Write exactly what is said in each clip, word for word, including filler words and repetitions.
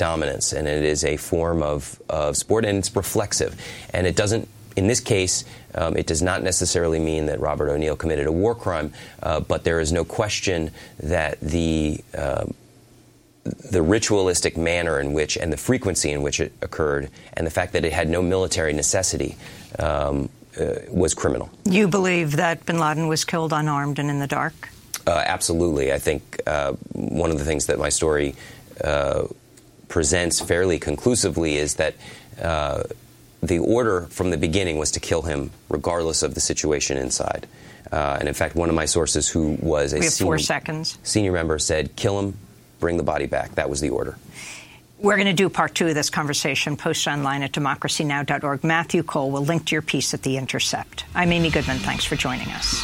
dominance, and it is a form of, of sport, and it's reflexive. And it doesn't, in this case, um, it does not necessarily mean that Robert O'Neill committed a war crime, uh, but there is no question that the uh, the ritualistic manner in which, and the frequency in which it occurred, and the fact that it had no military necessity um, uh, was criminal. You believe that bin Laden was killed unarmed and in the dark? Uh, absolutely. I think uh, one of the things that my story uh, presents fairly conclusively is that uh, the order from the beginning was to kill him regardless of the situation inside. Uh, and in fact, one of my sources who was a we have senior, four seconds. senior member said, kill him, bring the body back. That was the order. We're going to do part two of this conversation, post online at democracy now dot org. Matthew Cole will link to your piece at The Intercept. I'm Amy Goodman. Thanks for joining us.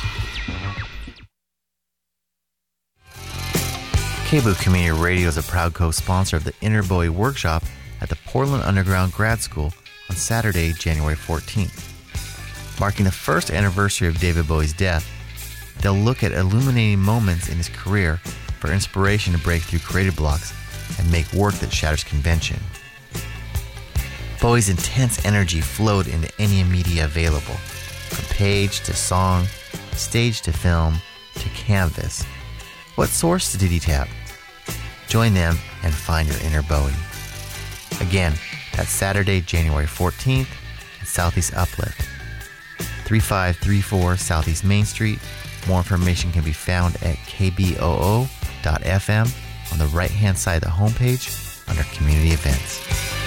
K B O O Community Radio is a proud co-sponsor of the Inner Bowie Workshop at the Portland Underground Grad School on Saturday, January fourteenth. Marking the first anniversary of David Bowie's death, they'll look at illuminating moments in his career for inspiration to break through creative blocks and make work that shatters convention. Bowie's intense energy flowed into any media available, from page to song, stage to film, to canvas. What source did he tap? Join them and find your inner Bowie. Again, that's Saturday, January fourteenth at Southeast Uplift, thirty-five thirty-four Southeast Main Street. More information can be found at k b o o dot f m on the right-hand side of the homepage under Community Events.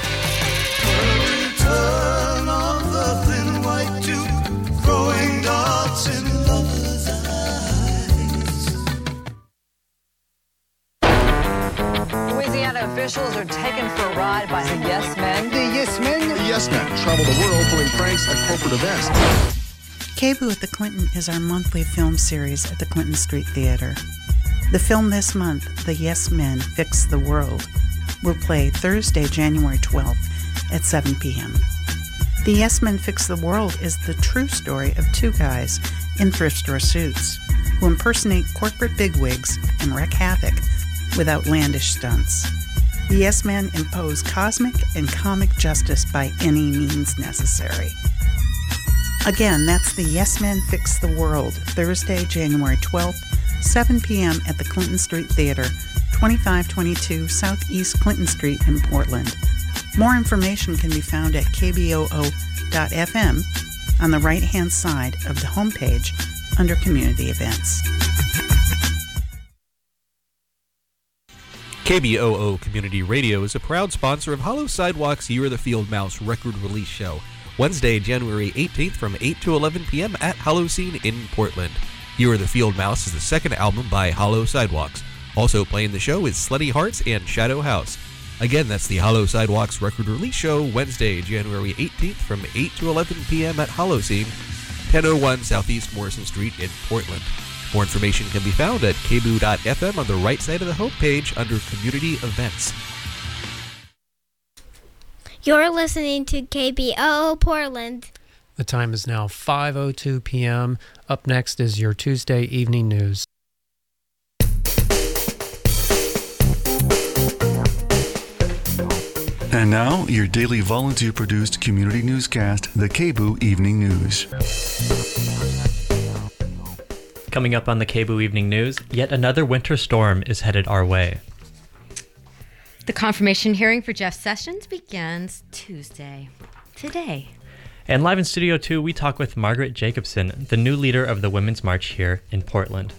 Turn on the thin white tube, throwing darts in lovers' eyes. Louisiana officials are taken for a ride by the Yes Men. The Yes Men? The Yes Men travel the world pulling pranks at corporate events. K B O O at the Clinton is our monthly film series at the Clinton Street Theater. The film this month, The Yes Men Fix the World, will play Thursday, January twelfth at seven p.m. The Yes Men Fix the World is the true story of two guys in thrift store suits who impersonate corporate bigwigs and wreak havoc with outlandish stunts. The Yes Men impose cosmic and comic justice by any means necessary. Again, that's The Yes Men Fix the World, Thursday, January twelfth, seven p.m. at the Clinton Street Theater, twenty-five twenty-two Southeast Clinton Street in Portland. More information can be found at k b o o dot f m on the right-hand side of the homepage under Community Events. K B O O Community Radio is a proud sponsor of Hollow Sidewalk's You're the Field Mouse record release show, Wednesday, January eighteenth from eight to eleven p.m. at Holocene in Portland. You're the Field Mouse is the second album by Hollow Sidewalks. Also playing the show is Slutty Hearts and Shadow House. Again, that's the Hollow Sidewalks record release show, Wednesday, January eighteenth from eight to eleven p.m. at Holocene, ten oh one Southeast Morrison Street in Portland. More information can be found at k b o o dot f m on the right side of the homepage under Community Events. You're listening to K B O O Portland. The time is now five oh two p.m. Up next is your Tuesday evening news. And now, your daily volunteer-produced community newscast, the K B O O Evening News. Coming up on the K B O O Evening News, yet another winter storm is headed our way. The confirmation hearing for Jeff Sessions begins Tuesday, today. And live in Studio two, we talk with Margaret Jacobson, the new leader of the Women's March here in Portland.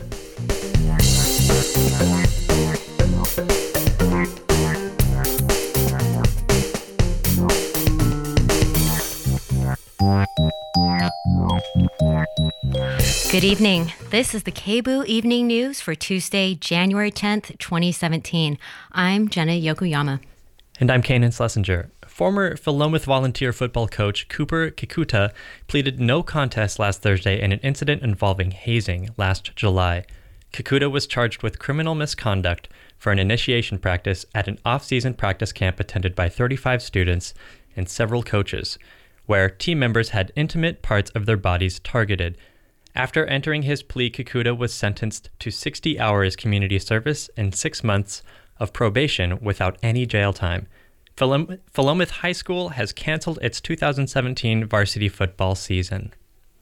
Good evening. This is the K B O O Evening News for Tuesday, January tenth, twenty seventeen. I'm Jenna Yokoyama. And I'm Kanan Schlesinger. Former Philomath volunteer football coach Cooper Kikuta pleaded no contest last Thursday in an incident involving hazing last July. Kikuta was charged with criminal misconduct for an initiation practice at an off-season practice camp attended by thirty-five students and several coaches, where team members had intimate parts of their bodies targeted. After entering his plea, Kikuta was sentenced to sixty hours community service and six months of probation without any jail time. Philom- Philomath High School has canceled its two thousand seventeen varsity football season.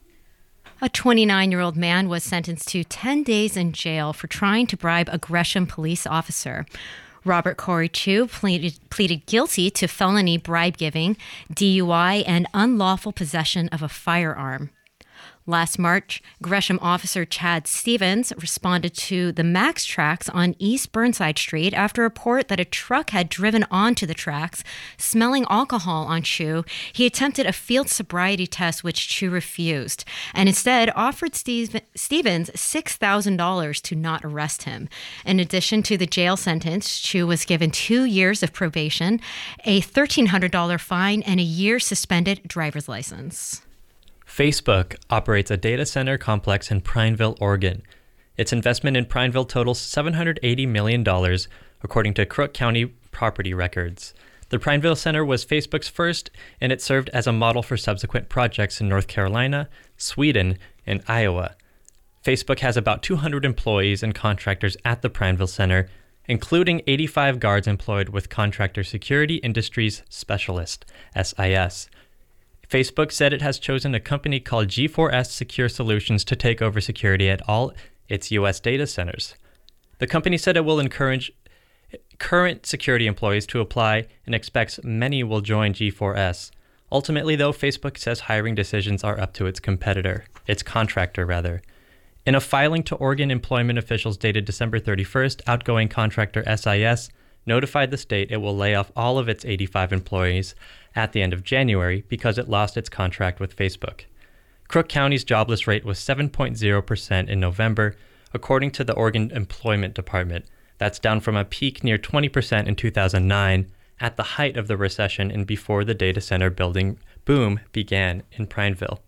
A twenty-nine-year-old man was sentenced to ten days in jail for trying to bribe a Gresham police officer. Robert Corey Chu pleaded, pleaded guilty to felony bribe-giving, D U I, and unlawful possession of a firearm. Last March, Gresham officer Chad Stevens responded to the Max tracks on East Burnside Street after a report that a truck had driven onto the tracks, smelling alcohol on Chu. He attempted a field sobriety test, which Chu refused, and instead offered Steve- Stevens six thousand dollars to not arrest him. In addition to the jail sentence, Chu was given two years of probation, a thirteen hundred dollars fine, and a year suspended driver's license. Facebook operates a data center complex in Prineville, Oregon. Its investment in Prineville totals seven hundred eighty million dollars, according to Crook County property records. The Prineville Center was Facebook's first, and it served as a model for subsequent projects in North Carolina, Sweden, and Iowa. Facebook has about two hundred employees and contractors at the Prineville Center, including eighty-five guards employed with Contractor Security Industries Specialist, S I S. Facebook said it has chosen a company called G four S Secure Solutions to take over security at all its U S data centers. The company said it will encourage current security employees to apply and expects many will join G four S. Ultimately, though, Facebook says hiring decisions are up to its competitor, its contractor, rather. In a filing to Oregon employment officials dated December thirty-first, outgoing contractor S I S notified the state it will lay off all of its eighty-five employees at the end of January because it lost its contract with Facebook. Crook County's jobless rate was seven point zero percent in November, according to the Oregon Employment Department. That's down from a peak near twenty percent in two thousand nine, at the height of the recession and before the data center building boom began in Prineville.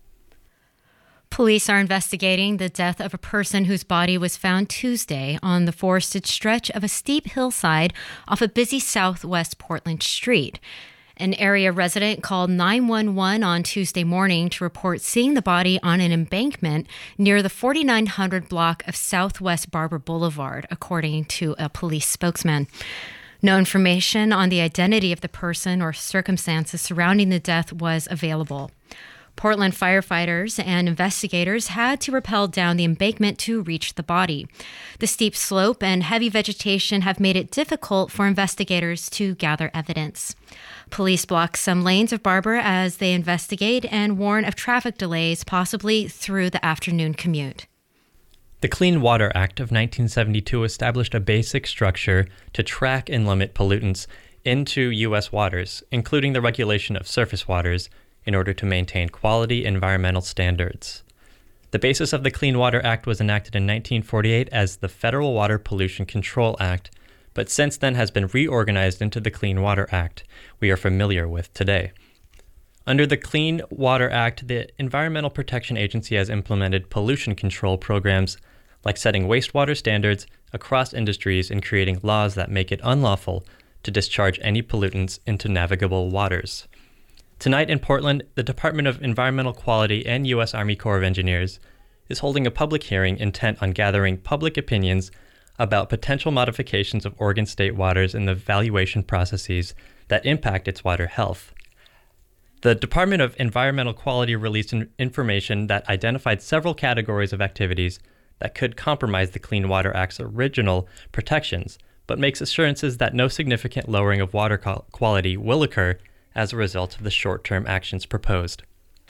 Police are investigating the death of a person whose body was found Tuesday on the forested stretch of a steep hillside off a busy southwest Portland street. An area resident called nine one one on Tuesday morning to report seeing the body on an embankment near the forty-nine hundred block of Southwest Barber Boulevard, according to a police spokesman. No information on the identity of the person or circumstances surrounding the death was available. Portland firefighters and investigators had to rappel down the embankment to reach the body. The steep slope and heavy vegetation have made it difficult for investigators to gather evidence. Police block some lanes of Barber as they investigate and warn of traffic delays, possibly through the afternoon commute. The Clean Water Act of nineteen seventy-two established a basic structure to track and limit pollutants into U S waters, including the regulation of surface waters, in order to maintain quality environmental standards. The basis of the Clean Water Act was enacted in nineteen forty-eight as the Federal Water Pollution Control Act, but since then has been reorganized into the Clean Water Act we are familiar with today. Under the Clean Water Act, the Environmental Protection Agency has implemented pollution control programs like setting wastewater standards across industries and creating laws that make it unlawful to discharge any pollutants into navigable waters. Tonight in Portland, the Department of Environmental Quality and U S Army Corps of Engineers is holding a public hearing intent on gathering public opinions about potential modifications of Oregon state waters and the evaluation processes that impact its water health. The Department of Environmental Quality released information that identified several categories of activities that could compromise the Clean Water Act's original protections, but makes assurances that no significant lowering of water quality will occur as a result of the short-term actions proposed.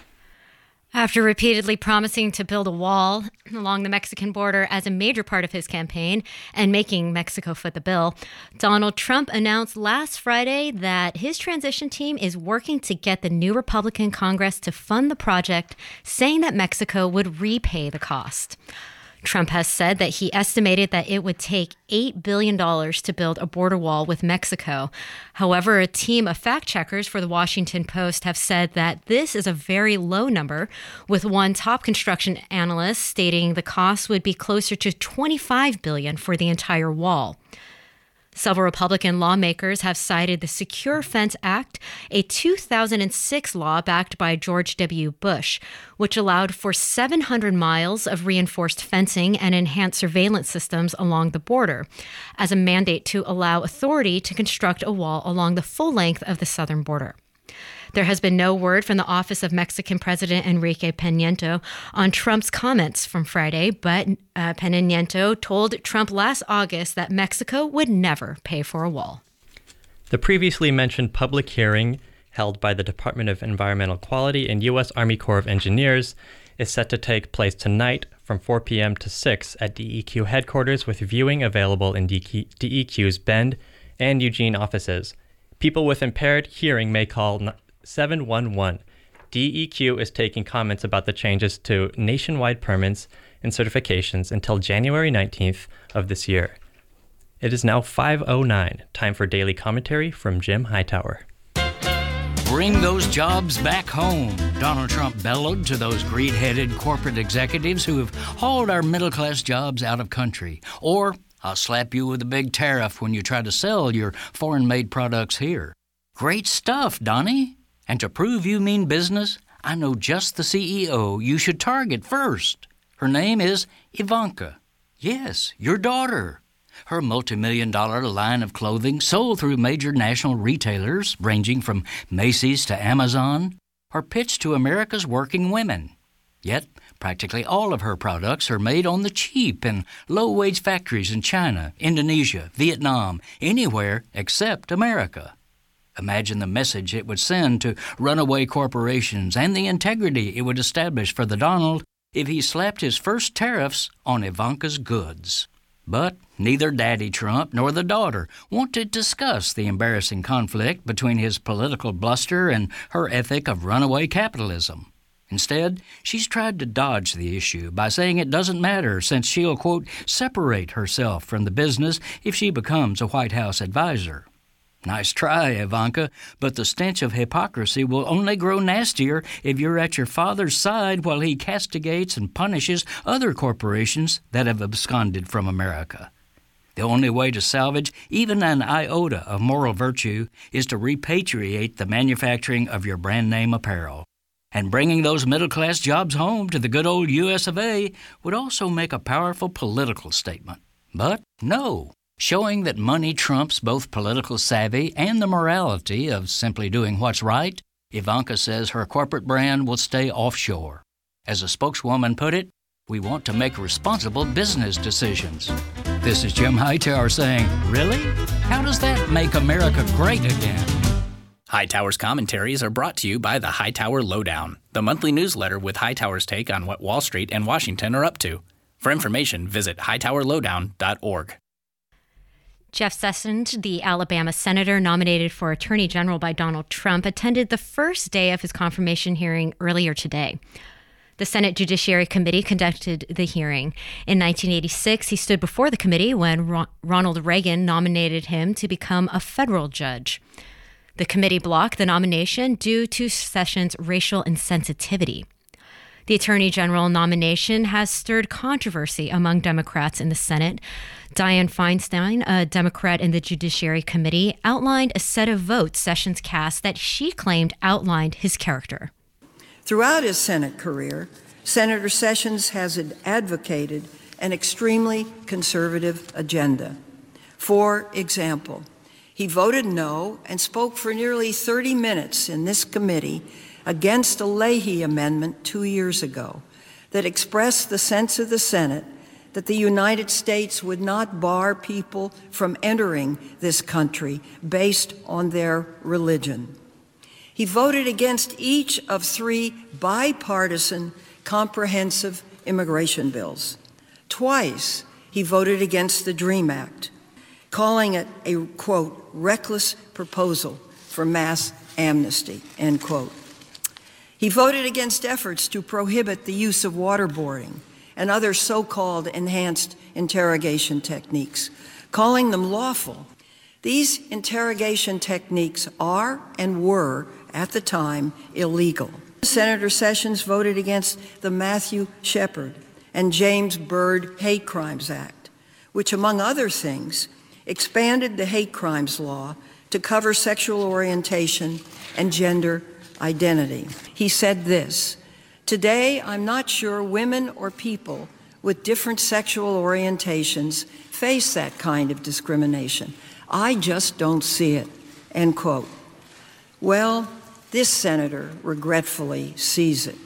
After repeatedly promising to build a wall along the Mexican border as a major part of his campaign and making Mexico foot the bill, Donald Trump announced last Friday that his transition team is working to get the new Republican Congress to fund the project, saying that Mexico would repay the cost. Trump has said that he estimated that it would take eight billion dollars to build a border wall with Mexico. However, a team of fact-checkers for the Washington Post have said that this is a very low number, with one top construction analyst stating the cost would be closer to twenty-five billion dollars for the entire wall. Several Republican lawmakers have cited the Secure Fence Act, a two thousand six law backed by George W. Bush, which allowed for seven hundred miles of reinforced fencing and enhanced surveillance systems along the border, as a mandate to allow authority to construct a wall along the full length of the southern border. There has been no word from the office of Mexican President Enrique Peña Nieto on Trump's comments from Friday, but uh, Peña Nieto told Trump last August that Mexico would never pay for a wall. The previously mentioned public hearing held by the Department of Environmental Quality and U S Army Corps of Engineers is set to take place tonight from four p.m. to six at D E Q headquarters, with viewing available in D E Q's Bend and Eugene offices. People with impaired hearing may call seven one one. D E Q is taking comments about the changes to nationwide permits and certifications until January nineteenth of this year. It is now five oh nine. Time for daily commentary from Jim Hightower. Bring those jobs back home, Donald Trump bellowed to those greed-headed corporate executives who have hauled our middle-class jobs out of country. Or I'll slap you with a big tariff when you try to sell your foreign-made products here. Great stuff, Donnie. And to prove you mean business, I know just the C E O you should target first. Her name is Ivanka. Yes, your daughter. Her multi-million dollar line of clothing, sold through major national retailers ranging from Macy's to Amazon, are pitched to America's working women. Yet, practically all of her products are made on the cheap in low-wage factories in China, Indonesia, Vietnam, anywhere except America. Imagine the message it would send to runaway corporations and the integrity it would establish for the Donald if he slapped his first tariffs on Ivanka's goods. But neither Daddy Trump nor the daughter want to discuss the embarrassing conflict between his political bluster and her ethic of runaway capitalism. Instead, she's tried to dodge the issue by saying it doesn't matter since she'll, quote, separate herself from the business if she becomes a White House advisor. Nice try, Ivanka, but the stench of hypocrisy will only grow nastier if you're at your father's side while he castigates and punishes other corporations that have absconded from America. The only way to salvage even an iota of moral virtue is to repatriate the manufacturing of your brand-name apparel. And bringing those middle-class jobs home to the good old U S of A would also make a powerful political statement. But no. Showing that money trumps both political savvy and the morality of simply doing what's right, Ivanka says her corporate brand will stay offshore. As a spokeswoman put it, we want to make responsible business decisions. This is Jim Hightower saying, really? How does that make America great again? Hightower's commentaries are brought to you by the Hightower Lowdown, the monthly newsletter with Hightower's take on what Wall Street and Washington are up to. For information, visit hightower lowdown dot org. Jeff Sessions, the Alabama senator nominated for Attorney General by Donald Trump, attended the first day of his confirmation hearing earlier today. The Senate Judiciary Committee conducted the hearing. In nineteen eighty-six, he stood before the committee when Ro- Ronald Reagan nominated him to become a federal judge. The committee blocked the nomination due to Sessions' racial insensitivity. The Attorney General nomination has stirred controversy among Democrats in the Senate. Dianne Feinstein, a Democrat in the Judiciary Committee, outlined a set of votes Sessions cast that she claimed outlined his character. Throughout his Senate career, Senator Sessions has advocated an extremely conservative agenda. For example, he voted no and spoke for nearly thirty minutes in this committee against a Leahy amendment two years ago that expressed the sense of the Senate that the United States would not bar people from entering this country based on their religion. He voted against each of three bipartisan comprehensive immigration bills. Twice, he voted against the DREAM Act, calling it a, quote, reckless proposal for mass amnesty, end quote. He voted against efforts to prohibit the use of waterboarding and other so-called enhanced interrogation techniques, calling them lawful. These interrogation techniques are and were, at the time, illegal. Senator Sessions voted against the Matthew Shepard and James Byrd Hate Crimes Act, which, among other things, expanded the hate crimes law to cover sexual orientation and gender identity. He said this, "Today, I'm not sure women or people with different sexual orientations face that kind of discrimination. I just don't see it," end quote. Well, this senator regretfully sees it.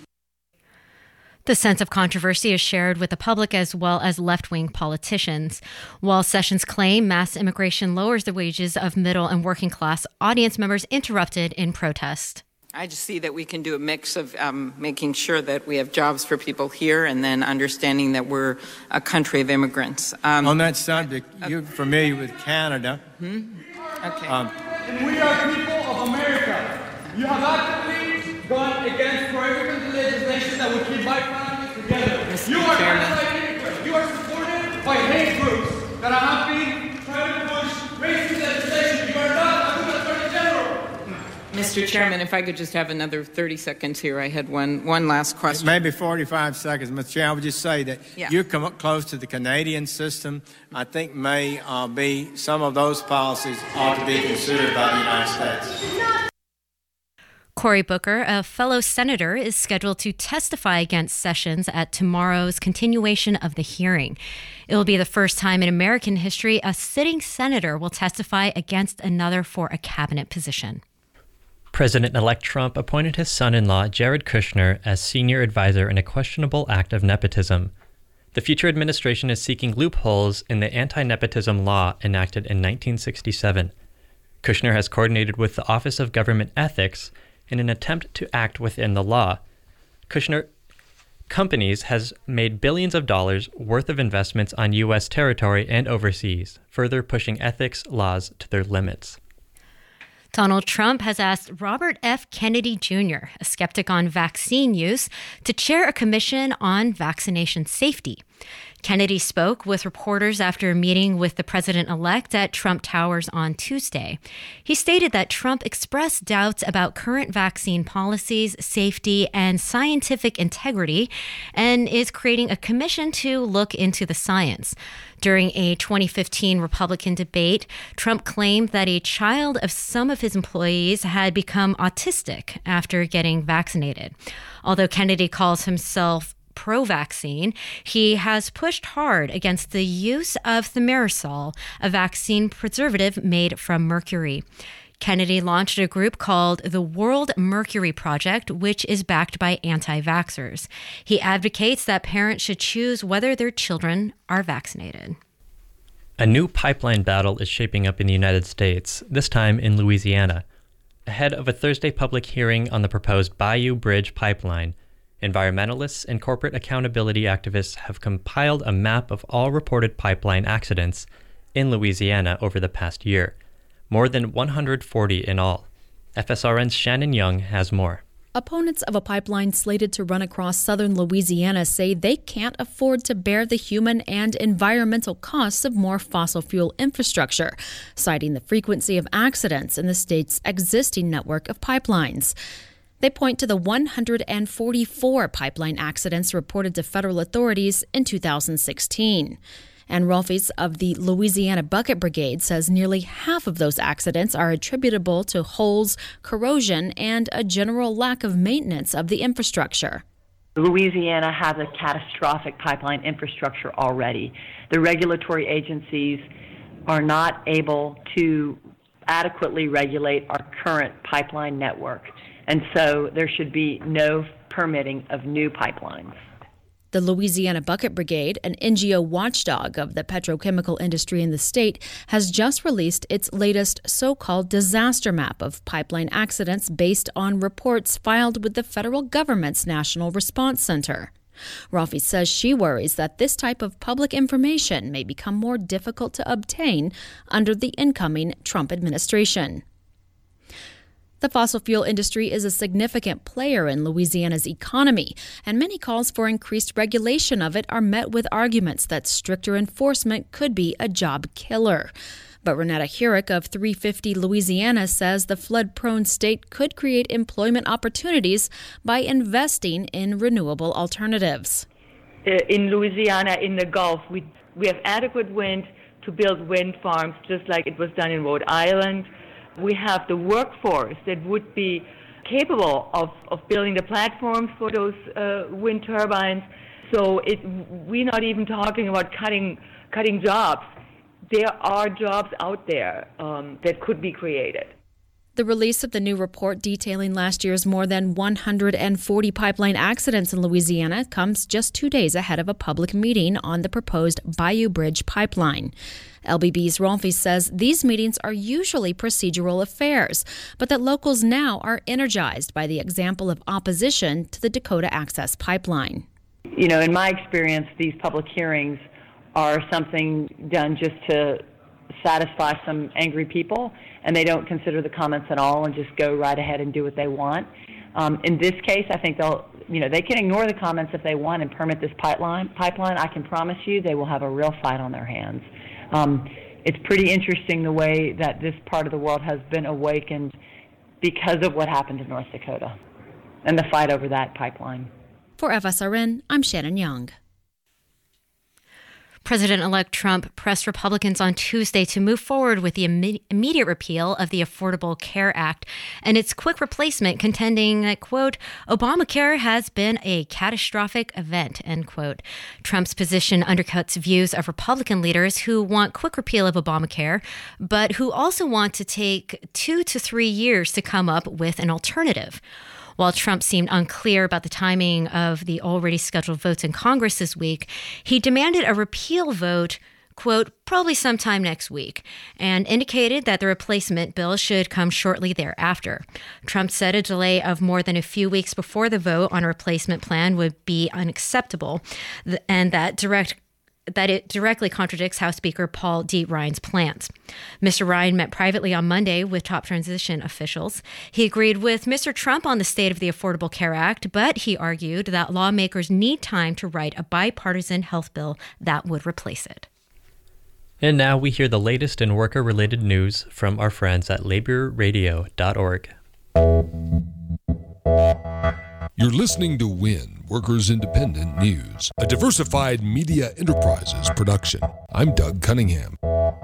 The sense of controversy is shared with the public as well as left-wing politicians. While Sessions claim mass immigration lowers the wages of middle and working class, audience members interrupted in protest. I just see that we can do a mix of um, making sure that we have jobs for people here and then understanding that we're a country of immigrants. Um, On that subject, uh, you're familiar with Canada. Hmm? Okay. Um, we are people of America. You have actively gone against prohibiting the legislation that would keep white families together. Mister You are Chairman. anti-immigrant. You are supported by hate groups that are happy trying to push racist legislation. You are not a good attorney general. Mister Chairman, if I could just have another thirty seconds here. I had one one last question. Maybe forty-five seconds, Mister Chair. I would just say that Yeah. you come up close to the Canadian system. I think may uh, be some of those policies ought to be considered by the United States. Cory Booker, a fellow senator, is scheduled to testify against Sessions at tomorrow's continuation of the hearing. It will be the first time in American history a sitting senator will testify against another for a cabinet position. President-elect Trump appointed his son-in-law, Jared Kushner, as senior advisor in a questionable act of nepotism. The future administration is seeking loopholes in the anti-nepotism law enacted in nineteen sixty-seven. Kushner has coordinated with the Office of Government Ethics in an attempt to act within the law. Kushner Companies has made billions of dollars worth of investments on U S territory and overseas, further pushing ethics laws to their limits. Donald Trump has asked Robert F. Kennedy Junior, a skeptic on vaccine use, to chair a commission on vaccination safety. Kennedy spoke with reporters after a meeting with the president-elect at Trump Towers on Tuesday. He stated that Trump expressed doubts about current vaccine policies, safety, and scientific integrity, and is creating a commission to look into the science. During a twenty fifteen Republican debate, Trump claimed that a child of some of his employees had become autistic after getting vaccinated. Although Kennedy calls himself pro-vaccine, he has pushed hard against the use of thimerosal, a vaccine preservative made from mercury. Kennedy launched a group called the World Mercury Project, which is backed by anti-vaxxers. He advocates that parents should choose whether their children are vaccinated. A new pipeline battle is shaping up in the United States, this time in Louisiana. Ahead of a Thursday public hearing on the proposed Bayou Bridge pipeline, environmentalists and corporate accountability activists have compiled a map of all reported pipeline accidents in Louisiana over the past year. More than one hundred forty in all. F S R N's Shannon Young has more. Opponents of a pipeline slated to run across southern Louisiana say they can't afford to bear the human and environmental costs of more fossil fuel infrastructure, citing the frequency of accidents in the state's existing network of pipelines. They point to the one hundred forty-four pipeline accidents reported to federal authorities in two thousand sixteen. And Rolfes of the Louisiana Bucket Brigade says nearly half of those accidents are attributable to holes, corrosion, and a general lack of maintenance of the infrastructure. Louisiana has a catastrophic pipeline infrastructure already. The regulatory agencies are not able to adequately regulate our current pipeline network. And so there should be no permitting of new pipelines. The Louisiana Bucket Brigade, an N G O watchdog of the petrochemical industry in the state, has just released its latest so-called disaster map of pipeline accidents based on reports filed with the federal government's National Response Center. Rolfes says she worries that this type of public information may become more difficult to obtain under the incoming Trump administration. The fossil fuel industry is a significant player in Louisiana's economy, and many calls for increased regulation of it are met with arguments that stricter enforcement could be a job killer. But Renetta Hurick of three fifty Louisiana says the flood-prone state could create employment opportunities by investing in renewable alternatives. In Louisiana, in the Gulf, we, we have adequate wind to build wind farms, just like it was done in Rhode Island. We have the workforce that would be capable of, of building the platforms for those uh, wind turbines. So it, we're not even talking about cutting cutting jobs. There are jobs out there um, that could be created. The release of the new report detailing last year's more than one hundred forty pipeline accidents in Louisiana comes just two days ahead of a public meeting on the proposed Bayou Bridge pipeline. L B B's Rolfe says these meetings are usually procedural affairs, but that locals now are energized by the example of opposition to the Dakota Access Pipeline. You know, in my experience, these public hearings are something done just to satisfy some angry people, and they don't consider the comments at all and just go right ahead and do what they want. Um, in this case, I think they'll, you know, they can ignore the comments if they want and permit this pipeline. Pipeline, I can promise you they will have a real fight on their hands. Um, it's pretty interesting the way that this part of the world has been awakened because of what happened in North Dakota and the fight over that pipeline. For F S R N, I'm Shannon Young. President-elect Trump pressed Republicans on Tuesday to move forward with the imme- immediate repeal of the Affordable Care Act and its quick replacement, contending that, quote, Obamacare has been a catastrophic event, end quote. Trump's position undercuts views of Republican leaders who want quick repeal of Obamacare, but who also want to take two to three years to come up with an alternative. While Trump seemed unclear about the timing of the already scheduled votes in Congress this week, he demanded a repeal vote, quote, probably sometime next week, and indicated that the replacement bill should come shortly thereafter. Trump said a delay of more than a few weeks before the vote on a replacement plan would be unacceptable, and that direct that it directly contradicts House Speaker Paul D. Ryan's plans. Mister Ryan met privately on Monday with top transition officials. He agreed with Mister Trump on the state of the Affordable Care Act, but he argued that lawmakers need time to write a bipartisan health bill that would replace it. And now we hear the latest in worker-related news from our friends at labor radio dot org. You're listening to WIN, Workers Independent News, a diversified media enterprises production. I'm Doug Cunningham.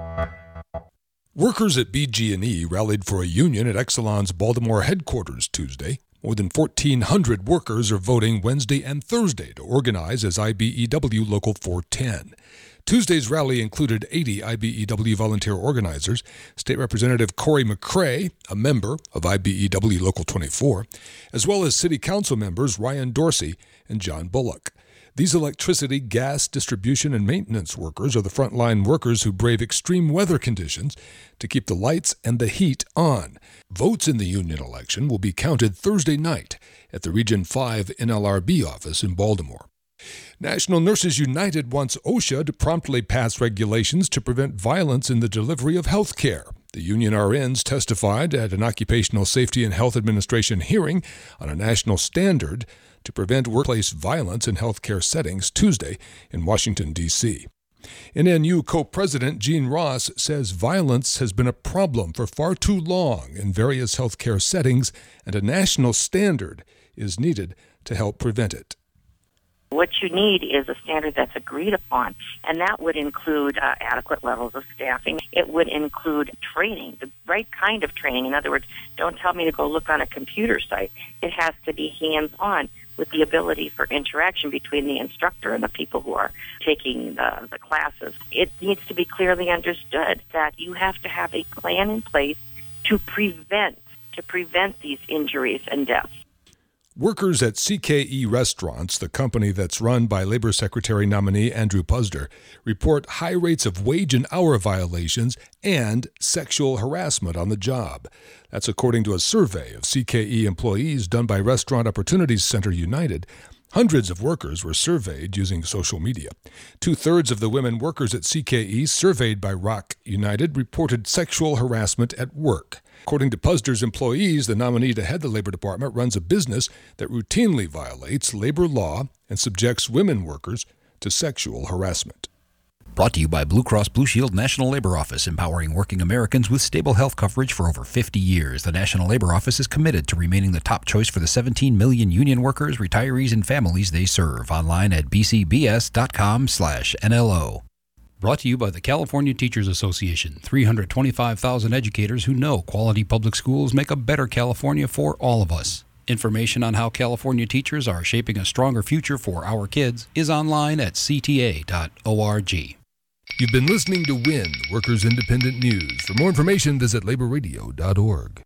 Workers at B G and E rallied for a union at Exelon's Baltimore headquarters Tuesday. More than fourteen hundred workers are voting Wednesday and Thursday to organize as I B E W Local four ten. Tuesday's rally included eighty I B E W volunteer organizers, State Representative Corey McCray, a member of I B E W Local twenty-four, as well as City Council members Ryan Dorsey and John Bullock. These electricity, gas, distribution, and maintenance workers are the frontline workers who brave extreme weather conditions to keep the lights and the heat on. Votes in the union election will be counted Thursday night at the Region five N L R B office in Baltimore. National Nurses United wants OSHA to promptly pass regulations to prevent violence in the delivery of health care. The union R Ns testified at an Occupational Safety and Health Administration hearing on a national standard to prevent workplace violence in healthcare settings Tuesday in Washington, D C N N U co-president Gene Ross says violence has been a problem for far too long in various healthcare settings, and a national standard is needed to help prevent it. What you need is a standard that's agreed upon, and that would include uh, adequate levels of staffing. It would include training, the right kind of training. In other words, don't tell me to go look on a computer site. It has to be hands-on with the ability for interaction between the instructor and the people who are taking the, the classes. It needs to be clearly understood that you have to have a plan in place to prevent, to prevent these injuries and deaths. Workers at C K E Restaurants, the company that's run by Labor Secretary nominee Andrew Puzder, report high rates of wage and hour violations and sexual harassment on the job. That's according to a survey of C K E employees done by Restaurant Opportunities Center United. Hundreds of workers were surveyed using social media. Two-thirds of the women workers at C K E surveyed by Rock United reported sexual harassment at work. According to Puzder's employees, the nominee to head the Labor Department runs a business that routinely violates labor law and subjects women workers to sexual harassment. Brought to you by Blue Cross Blue Shield National Labor Office, empowering working Americans with stable health coverage for over fifty years. The National Labor Office is committed to remaining the top choice for the seventeen million union workers, retirees, and families they serve. Online at b c b s dot com slash N L O. Brought to you by the California Teachers Association, three hundred twenty-five thousand educators who know quality public schools make a better California for all of us. Information on how California teachers are shaping a stronger future for our kids is online at c t a dot org. You've been listening to WIN, Workers Independent News. For more information, visit labor radio dot org.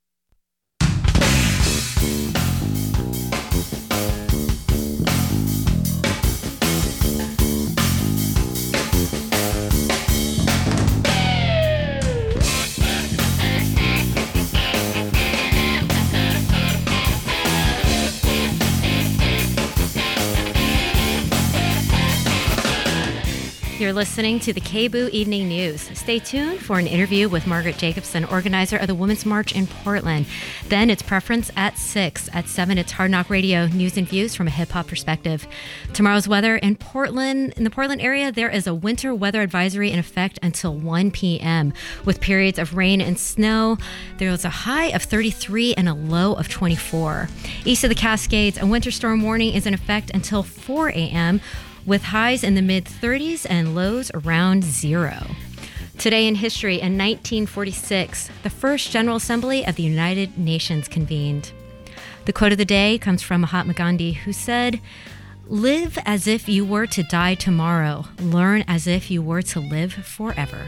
You're listening to the K B O O Evening News. Stay tuned for an interview with Margaret Jacobson, organizer of the Women's March in Portland. Then it's Preference at six. At seven, it's Hard Knock Radio, news and views from a hip-hop perspective. Tomorrow's weather in Portland, in the Portland area, there is a winter weather advisory in effect until one p.m. with periods of rain and snow. There was a high of thirty-three and a low of twenty-four. East of the Cascades, a winter storm warning is in effect until four a.m. with highs in the mid-thirties and lows around zero. Today in history, in nineteen forty-six, the first General Assembly of the United Nations convened. The quote of the day comes from Mahatma Gandhi, who said, "Live as if you were to die tomorrow. Learn as if you were to live forever."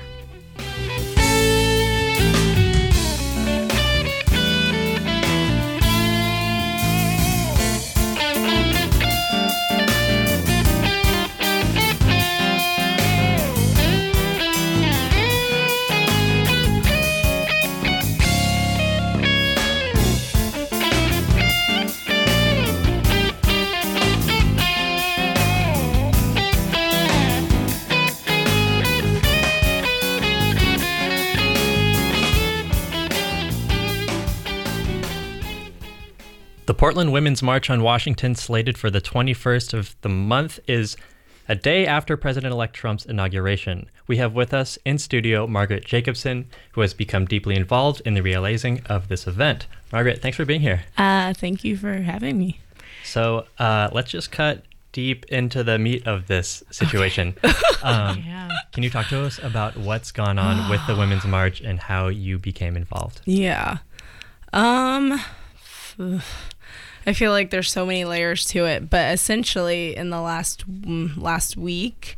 The Portland Women's March on Washington, slated for the twenty-first of the month, is a day after President-elect Trump's inauguration. We have with us in studio Margaret Jacobson, who has become deeply involved in the realizing of this event. Margaret, thanks for being here. Uh, thank you for having me. So uh, let's just cut deep into the meat of this situation. Okay. Um, yeah. Can you talk to us about what's gone on with the Women's March and how you became involved? Yeah. Um... I feel like there's so many layers to it, but essentially in the last last week,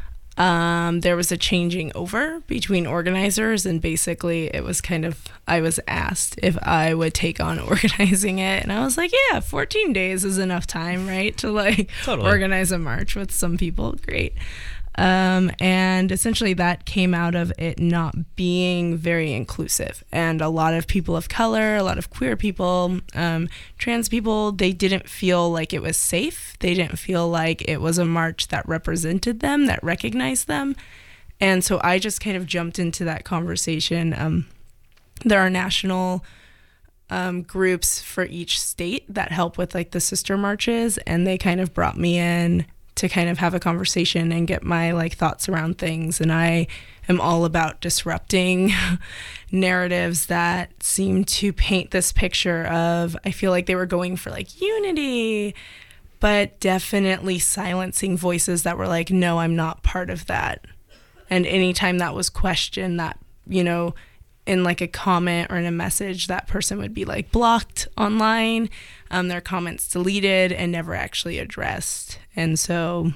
um, there was a changing over between organizers, and basically it was kind of, I was asked if I would take on organizing it, and I was like, yeah, fourteen days is enough time, right, to like totally. organize a march with some people, great. Um, and essentially that came out of it not being very inclusive. And a lot of people of color, a lot of queer people, um, trans people, they didn't feel like it was safe. They didn't feel like it was a march that represented them, that recognized them. And so I just kind of jumped into that conversation. Um, there are national um, groups for each state that help with like the sister marches, and they kind of brought me in to kind of have a conversation and get my like thoughts around things. And I am all about disrupting narratives that seem to paint this picture of, I feel like they were going for like unity, but definitely silencing voices that were like, no, I'm not part of that. And anytime that was questioned, that, you know, in like a comment or in a message, that person would be like blocked online, um, their comments deleted and never actually addressed. And so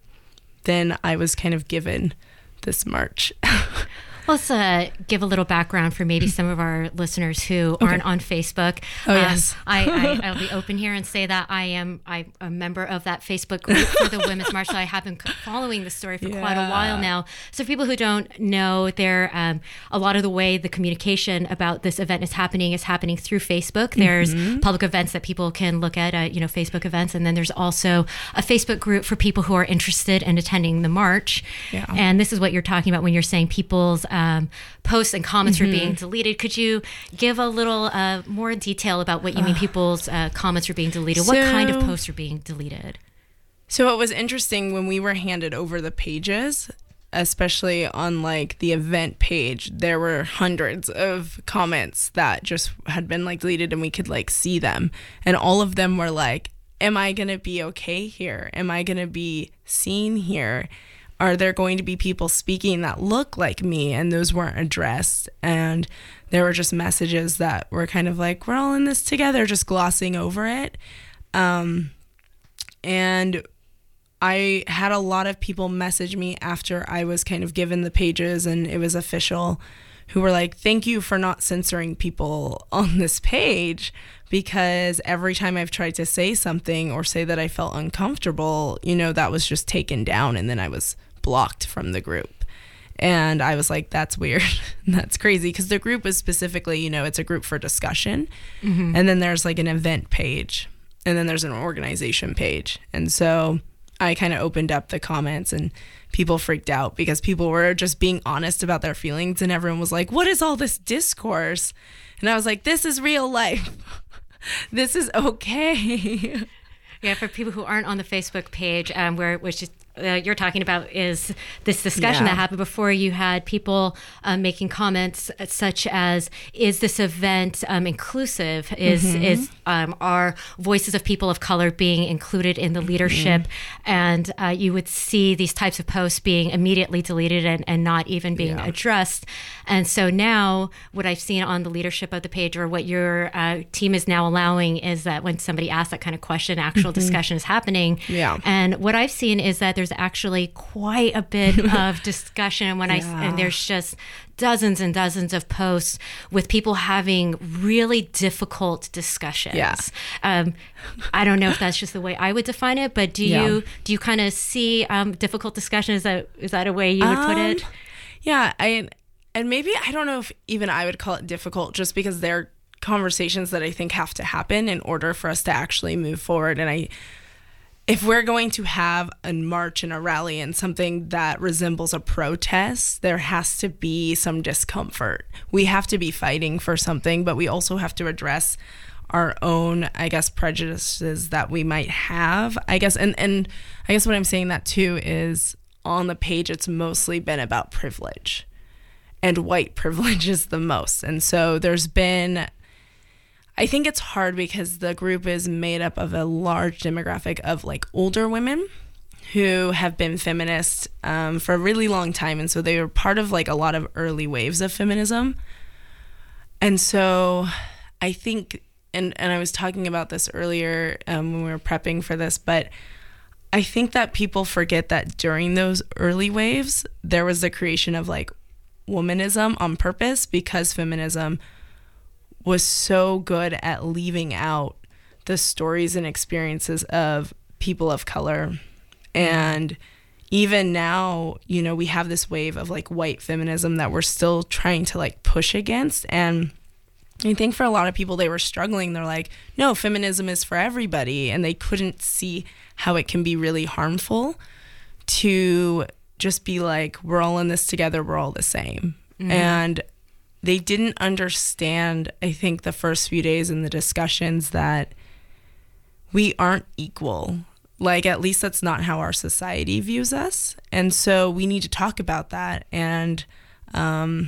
then I was kind of given this march. Let's uh, give a little background for maybe some of our listeners who okay. aren't on Facebook. Oh, um, yes. I, I, I'll be open here and say that I am I'm a member of that Facebook group for the Women's March. So I have been following the story for yeah. quite a while now. So for people who don't know, there um, a lot of the way the communication about this event is happening is happening through Facebook. There's mm-hmm. public events that people can look at, uh, you know, Facebook events. And then there's also a Facebook group for people who are interested in attending the march. Yeah. And this is what you're talking about when you're saying people's Um, posts and comments mm-hmm. were being deleted. Could you give a little uh, more detail about what you mean people's uh, comments were being deleted? So, what kind of posts are being deleted? So it was interesting when we were handed over the pages, especially on like the event page, there were hundreds of comments that just had been like deleted and we could like see them. And all of them were like, am I going to be okay here? Am I going to be seen here? are there going to be people speaking that look like me? And those weren't addressed. And there were just messages that were kind of like, we're all in this together, just glossing over it. Um, and I had a lot of people message me after I was kind of given the pages and it was official, who were like, thank you for not censoring people on this page, because every time I've tried to say something or say that I felt uncomfortable, you know, that was just taken down and then I was blocked from the group. And I was like, that's weird. That's crazy, because the group is specifically, you know, it's a group for discussion. Mm-hmm. And then there's like an event page, and then there's an organization page. And so I kind of opened up the comments and people freaked out because people were just being honest about their feelings, and everyone was like, what is all this discourse? And I was like, this is real life. This is okay. Yeah, for people who aren't on the Facebook page, um, where which is, uh, you're talking about is this discussion yeah. that happened before. You had people um, making comments such as, is this event um, inclusive? Is mm-hmm. is um, are voices of people of color being included in the leadership? Mm-hmm. And uh, you would see these types of posts being immediately deleted and, and not even being yeah. addressed. And so now what I've seen on the leadership of the page, or what your uh, team is now allowing, is that when somebody asks that kind of question, actual mm-hmm. discussion is happening. Yeah. And what I've seen is that there's actually quite a bit of discussion. And when yeah. I and there's just dozens and dozens of posts with people having really difficult discussions. Yeah. Um, I don't know if that's just the way I would define it, but do yeah. you do you kind of see um, difficult discussion? Is that is that a way you would um, put it? Yeah, I and maybe I don't know if even I would call it difficult, just because they're conversations that I think have to happen in order for us to actually move forward. And I, if we're going to have a march and a rally and something that resembles a protest, there has to be some discomfort. We have to be fighting for something, but we also have to address our own, I guess, prejudices that we might have, I guess. And, and I guess what I'm saying that too is, on the page, it's mostly been about privilege, and white privilege is the most. And so there's been, I think it's hard because the group is made up of a large demographic of like older women who have been feminists um, for a really long time. And so they were part of like a lot of early waves of feminism. And so I think, and, and I was talking about this earlier um, when we were prepping for this, but I think that people forget that during those early waves, there was the creation of like womanism on purpose, because feminism was so good at leaving out the stories and experiences of people of color. And even now, you know, we have this wave of like white feminism that we're still trying to like push against. And I think for a lot of people, they were struggling. They're like, no, feminism is for everybody. And they couldn't see how it can be really harmful to just be like, we're all in this together, we're all the same. Mm-hmm. And they didn't understand, I think, the first few days in the discussions that we aren't equal. Like, at least that's not how our society views us. And so we need to talk about that. And um,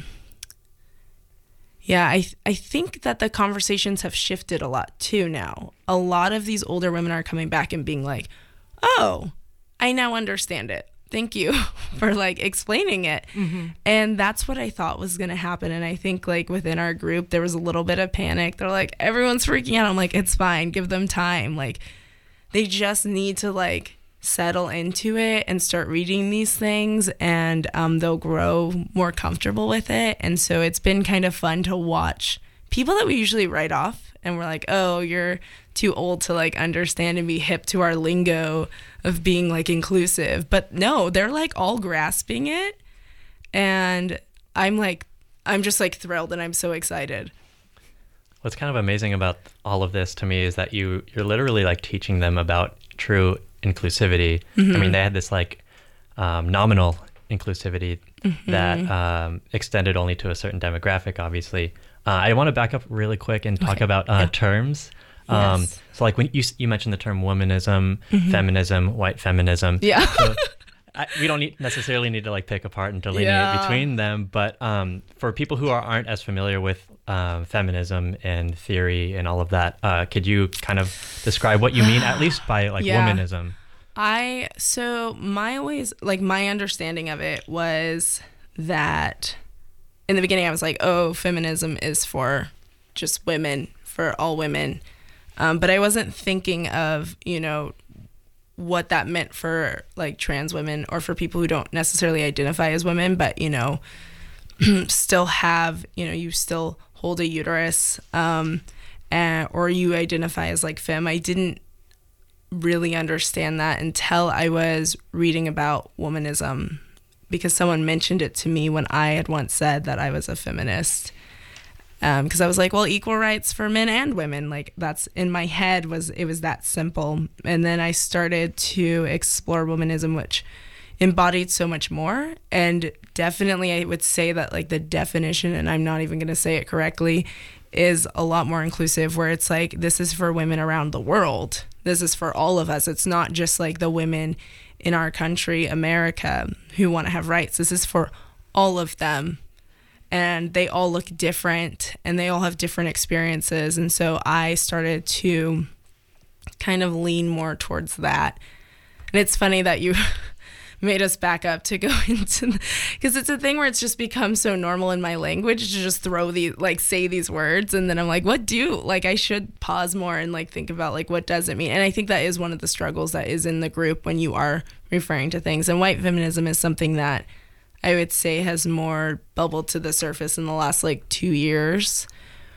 yeah, I th- I think that the conversations have shifted a lot too now. A lot of these older women are coming back and being like, oh, I now understand it. Thank you for like explaining it. Mm-hmm. And that's what I thought was going to happen. And I think like within our group, there was a little bit of panic. They're like, everyone's freaking out. I'm like, it's fine. Give them time. Like, they just need to like settle into it and start reading these things, and um, they'll grow more comfortable with it. And so it's been kind of fun to watch people that we usually write off and we're like, oh, you're too old to like understand and be hip to our lingo of being like inclusive. But no, they're like all grasping it. And I'm like, I'm just like thrilled, and I'm so excited. What's kind of amazing about all of this to me is that you, you're literally like teaching them about true inclusivity. Mm-hmm. I mean, they had this like um, nominal inclusivity mm-hmm. that um, extended only to a certain demographic, obviously. Uh, I want to back up really quick and talk okay. about uh, yeah. terms. Um, yes. So like when you you mentioned the term womanism, mm-hmm. feminism, white feminism. Yeah. So I, we don't need, necessarily need to like pick apart and delineate yeah. between them, but um, for people who are, aren't as familiar with um, feminism and theory and all of that, uh, could you kind of describe what you mean, at least by like yeah. womanism? I, so my always, like my understanding of it was that in the beginning I was like, oh, feminism is for just women, for all women. Um, but I wasn't thinking of, you know, what that meant for like trans women or for people who don't necessarily identify as women, but, you know, still have, you know, you still hold a uterus, um, and, or you identify as like femme. I didn't really understand that until I was reading about womanism, because someone mentioned it to me when I had once said that I was a feminist. Because um, I was like, well, equal rights for men and women, like that's in my head was, it was that simple. And then I started to explore womanism, which embodied so much more. And definitely I would say that like the definition, and I'm not even going to say it correctly, is a lot more inclusive, where it's like, this is for women around the world. This is for all of us. It's not just like the women in our country, America, who want to have rights. This is for all of them. And they all look different and they all have different experiences. And so I started to kind of lean more towards that. And it's funny that you made us back up to go into, because it's a thing where it's just become so normal in my language to just throw these, like say these words. And then I'm like, what do, like I should pause more and like think about like, what does it mean? And I think that is one of the struggles that is in the group when you are referring to things. And white feminism is something that I would say has more bubbled to the surface in the last like two years,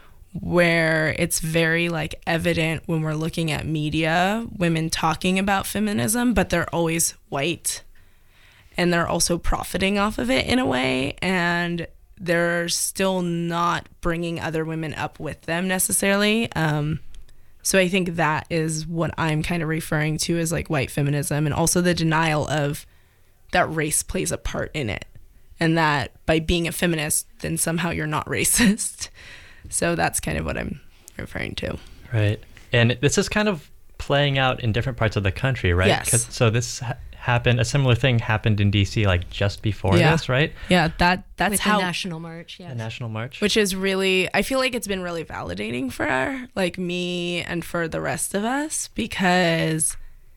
where it's very like evident when we're looking at media, women talking about feminism, but they're always white and they're also profiting off of it in a way. And they're still not bringing other women up with them necessarily. Um, so I think that is what I'm kind of referring to as like white feminism, and also the denial of that race plays a part in it. And that by being a feminist, then somehow you're not racist. So that's kind of what I'm referring to. Right. And this is kind of playing out in different parts of the country, right? Yes. So this ha- happened, a similar thing happened in D C like just before yeah. this, right? Yeah, that that's With how. the National March, yes. The National March. Which is really, I feel like it's been really validating for our, like me and for the rest of us, because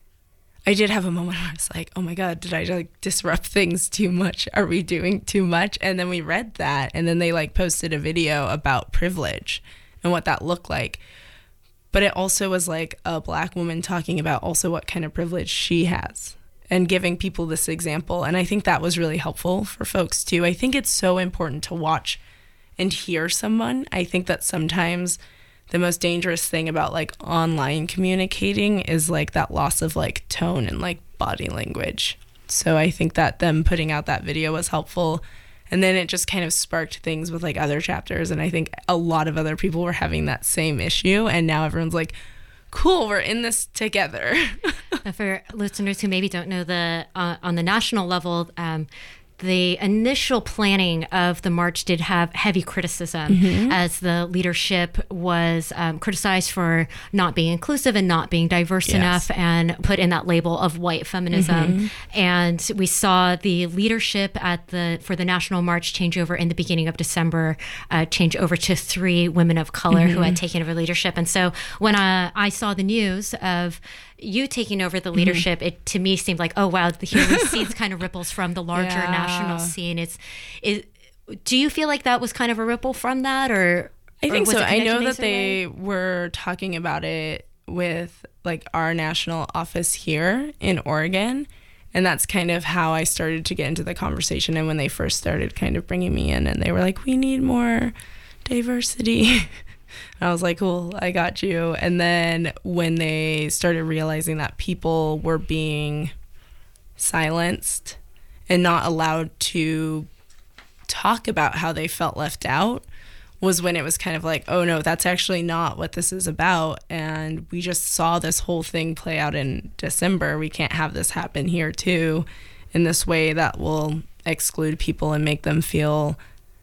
I did have a moment where I was like, oh my God, did I like disrupt things too much? Are we doing too much? And then we read that, and then they like posted a video about privilege and what that looked like. But it also was like a Black woman talking about also what kind of privilege she has and giving people this example. And I think that was really helpful for folks too. I think it's so important to watch and hear someone. I think that sometimes the most dangerous thing about like online communicating is like that loss of like tone and like body language. So I think that them putting out that video was helpful. And then it just kind of sparked things with like other chapters. And I think a lot of other people were having that same issue. And now everyone's like, cool, we're in this together. For listeners who maybe don't know, the uh, on the national level, um, the initial planning of the march did have heavy criticism, mm-hmm. as the leadership was um, criticized for not being inclusive and not being diverse yes. enough, and put in that label of white feminism. Mm-hmm. And we saw the leadership at the for the National March change over in the beginning of December, uh, change over to three women of color mm-hmm. who had taken over leadership. And so when uh, I saw the news of you taking over the leadership, mm-hmm. it to me seemed like, oh wow, here we see kind of ripples from the larger yeah. national scene. It's, it, do you feel like that was kind of a ripple from that, or? I think or so. I know that they were talking about it with like our national office here in Oregon, and that's kind of how I started to get into the conversation. And when they first started kind of bringing me in, and they were like, we need more diversity. I was like, cool, I got you. And then when they started realizing that people were being silenced and not allowed to talk about how they felt left out, was when it was kind of like, oh no, that's actually not what this is about. And we just saw this whole thing play out in December. We can't have this happen here too, in this way that will exclude people and make them feel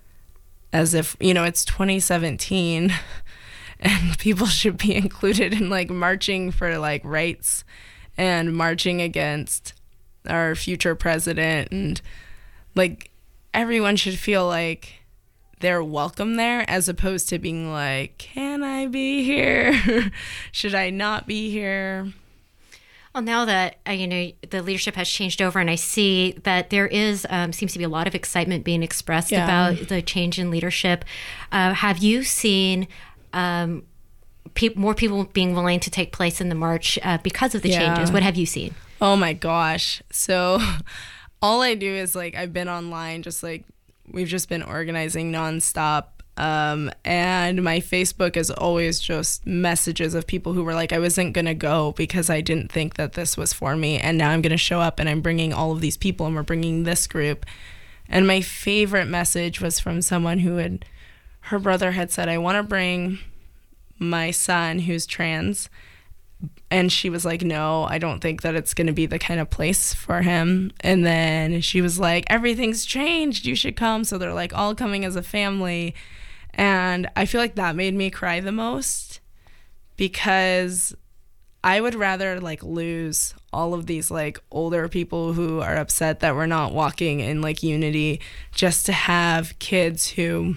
as if, you know, it's twenty seventeen and people should be included in like marching for like rights and marching against our future president, and like everyone should feel like they're welcome there, as opposed to being like, can I be here? Should I not be here? Well, now that uh, you know the leadership has changed over, and I see that there is um, seems to be a lot of excitement being expressed Yeah. about the change in leadership. Uh, have you seen um, pe- more people being willing to take place in the march uh, because of the Yeah. changes? What have you seen? Oh my gosh. So all I do is like I've been online, just like we've just been organizing nonstop. Um, and my Facebook is always just messages of people who were like, I wasn't going to go because I didn't think that this was for me. And now I'm going to show up and I'm bringing all of these people and we're bringing this group. And my favorite message was from someone who had, her brother had said, I want to bring my son who's trans. And she was like, no, I don't think that it's going to be the kind of place for him. And then she was like, everything's changed. You should come. So they're like all coming as a family. And I feel like that made me cry the most because I would rather like lose all of these like older people who are upset that we're not walking in like unity just to have kids who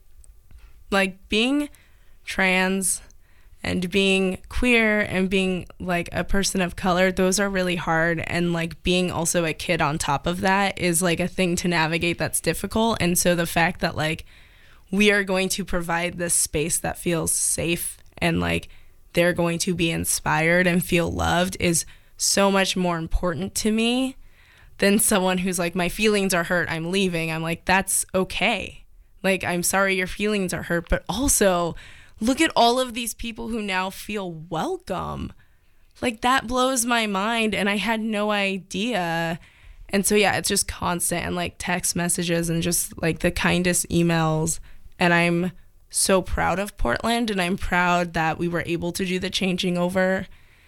like being trans and being queer and being like a person of color, those are really hard. And like being also a kid on top of that is like a thing to navigate that's difficult. And so the fact that like we are going to provide this space that feels safe and like they're going to be inspired and feel loved is so much more important to me than someone who's like, my feelings are hurt, I'm leaving. I'm like, that's okay. Like, I'm sorry your feelings are hurt, but also look at all of these people who now feel welcome. Like, that blows my mind, and I had no idea. And so, yeah, it's just constant and, like, text messages and just, like, the kindest emails. And I'm so proud of Portland, and I'm proud that we were able to do the changing over.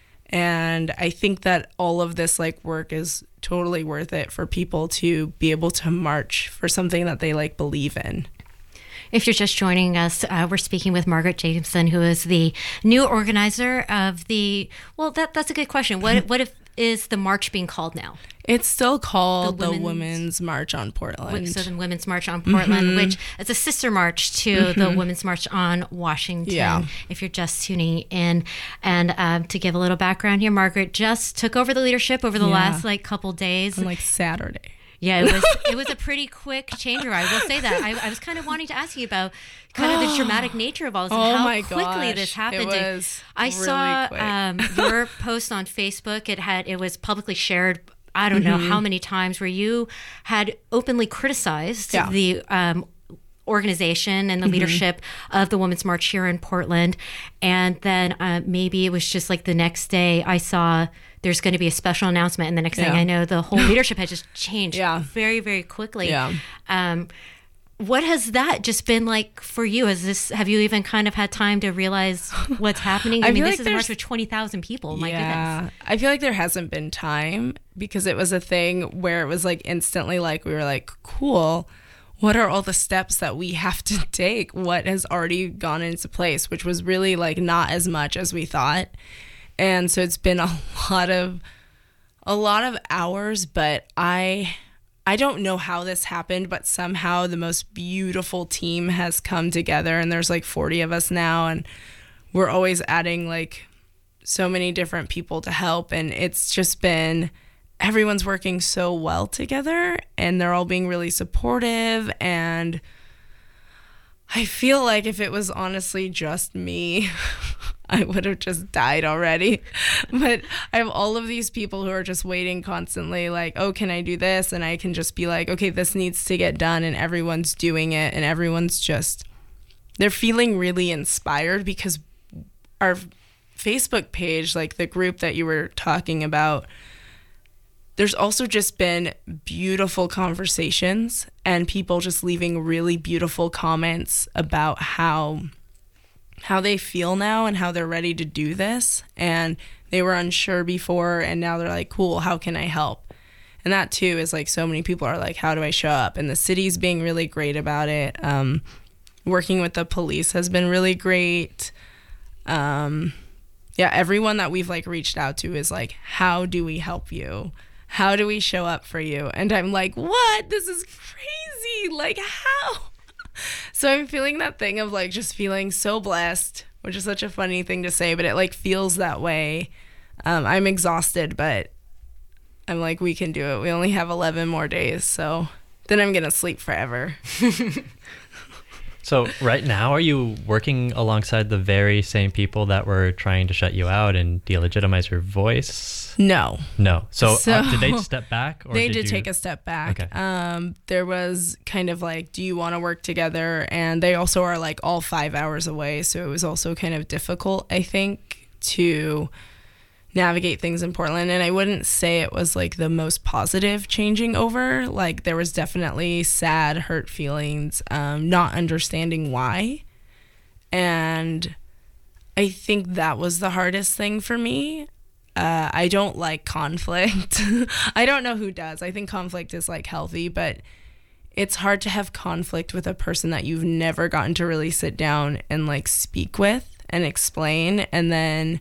And I think that all of this, like, work is totally worth it for people to be able to march for something that they, like, believe in. If you're just joining us, uh, we're speaking with Margaret Jameson, who is the new organizer of the, well, that that's a good question. What what if is the march being called now? It's still called the, The Women's, Women's- March on Portland. So the Women's March on Portland, Mhm. which is a sister march to the Mhm. Women's March on Washington, Yeah. if you're just tuning in. And um, to give a little background here, Margaret just took over the leadership over the Yeah. last like couple days. On, like, Saturday. Yeah, it was it was a pretty quick changeover. I will say that. I, I was kind of wanting to ask you about kind of the dramatic nature of all this and Oh how my quickly gosh, this happened. it And was I really saw quick. um, your post on Facebook. It had it was publicly shared. I don't know Mhm. how many times where you had openly criticized Yeah. the um, organization and the Mhm. leadership of the Women's March here in Portland. And then uh, maybe it was just like the next day I saw there's going to be a special announcement. And the next thing Yeah. I know, the whole leadership had just changed Yeah. very, very quickly. Yeah. Um, what has that just been like for you? Has this, have you even kind of had time to realize what's happening? I, I mean, feel this like is a march there's- with twenty thousand people. My yeah. goodness. I feel like there hasn't been time because it was a thing where it was like instantly like we were like, cool, what are all the steps that we have to take? What has already gone into place, which was really like not as much as we thought. And so it's been a lot of a lot of hours, but I I don't know how this happened, but somehow the most beautiful team has come together, and there's like forty of us now, and we're always adding like so many different people to help, and it's just been everyone's working so well together, and they're all being really supportive. And I feel like if it was honestly just me, I would have just died already. But I have all of these people who are just waiting constantly, like, oh, can I do this? And I can just be like, okay, this needs to get done. And everyone's doing it. And everyone's just, they're feeling really inspired because our Facebook page, like the group that you were talking about, there's also just been beautiful conversations and people just leaving really beautiful comments about how how they feel now and how they're ready to do this. And they were unsure before, and now they're like, cool, how can I help? And that too is like, so many people are like, how do I show up? And the city's being really great about it. Um, working with the police has been really great. Um, yeah, everyone that we've like reached out to is like, how do we help you? How do we show up for you? And I'm like, what? This is crazy. Like, how? So I'm feeling that thing of like just feeling so blessed, which is such a funny thing to say, but it like feels that way. Um, I'm exhausted, but I'm like, we can do it. We only have eleven more days, so then I'm going to sleep forever. So right now, are you working alongside the very same people that were trying to shut you out and delegitimize your voice? No. No. So, So- uh, did they step back? Or they did did you... take a step back. Okay. Um, there was kind of like, do you want to work together? And they also are like all five hours away. So it was also kind of difficult, I think, to navigate things in Portland. And I wouldn't say it was like the most positive changing over. Like there was definitely sad, hurt feelings, um, not understanding why. And I think that was the hardest thing for me. Uh, I don't like conflict. I don't know who does. I think conflict is like healthy, but it's hard to have conflict with a person that you've never gotten to really sit down and like speak with and explain. And then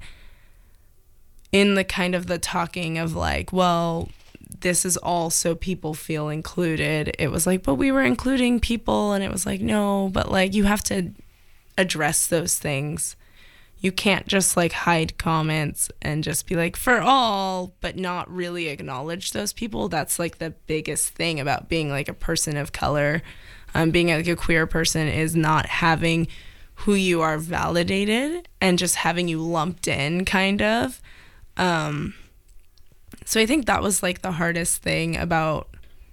in the kind of the talking of like, well, this is all so people feel included. It was like, but we were including people. And it was like, no, but like you have to address those things. You can't just like hide comments and just be like for all, but not really acknowledge those people. That's like the biggest thing about being like a person of color. Um, being like a queer person is not having who you are validated and just having you lumped in kind of. Um, so I think that was like the hardest thing about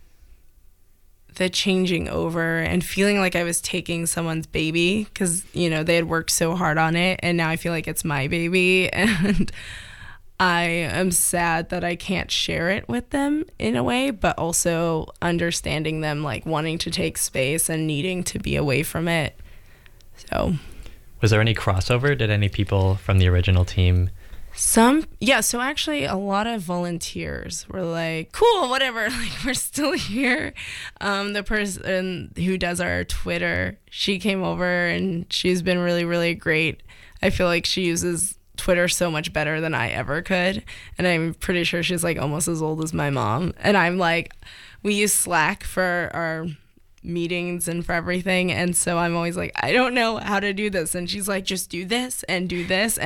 the changing over and feeling like I was taking someone's baby because, you know, they had worked so hard on it and now I feel like it's my baby and I am sad that I can't share it with them in a way, but also understanding them like wanting to take space and needing to be away from it. So was there any crossover? Did any people from the original team? Some, yeah, so actually a lot of volunteers were like, cool, whatever, like we're still here. Um, the person who does our Twitter, she came over and she's been really, really great. I feel like she uses Twitter so much better than I ever could. And I'm pretty sure she's like almost as old as my mom. And I'm like, we use Slack for our meetings and for everything, and so I'm always like, I don't know how to do this, and she's like, just do this and do this, and